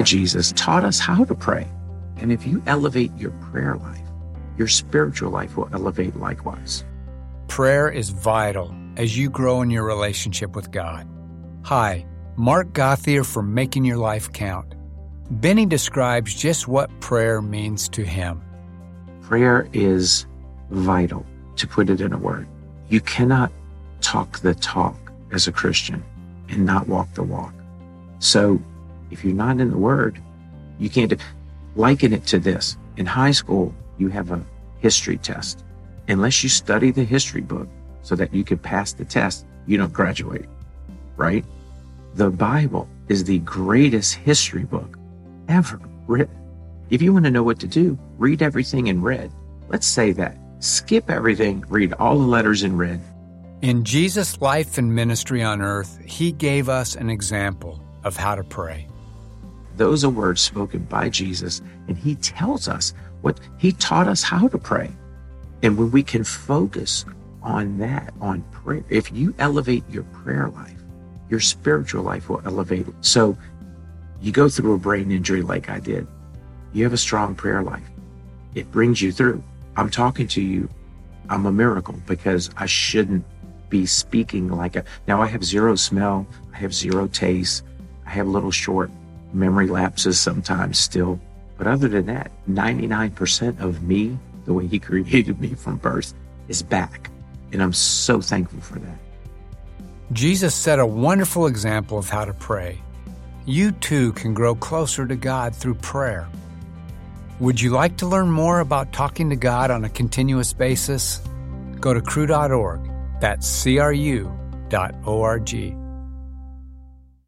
Jesus taught us how to pray. And if you elevate your prayer life, your spiritual life will elevate likewise. Prayer is vital as you grow in your relationship with God. Hi, Mark Gauthier from Making Your Life Count. Benny describes just what prayer means to him. Prayer is vital, to put it in a word. You cannot talk the talk as a Christian and not walk the walk. So if you're not in the Word, you can't liken it to this. In high school, you have a history test. Unless you study the history book so that you can pass the test, you don't graduate, right? The Bible is the greatest history book ever written. If you want to know what to do, read everything in red. Let's say that. Skip everything, read all the letters in red. In Jesus' life and ministry on earth, he gave us an example of how to pray. Those are words spoken by Jesus, and he tells us what he taught us how to pray. And when we can focus on that, on prayer, if you elevate your prayer life, your spiritual life will elevate. So you go through a brain injury like I did. You have a strong prayer life. It brings you through. I'm talking to you. I'm a miracle because I shouldn't be speaking like a... Now I have zero smell. I have zero taste. I have little short memory lapses sometimes still. But other than that, 99% of me, the way he created me from birth, is back. And I'm so thankful for that. Jesus set a wonderful example of how to pray. You too can grow closer to God through prayer. Would you like to learn more about talking to God on a continuous basis? Go to cru.org. That's CRU.org.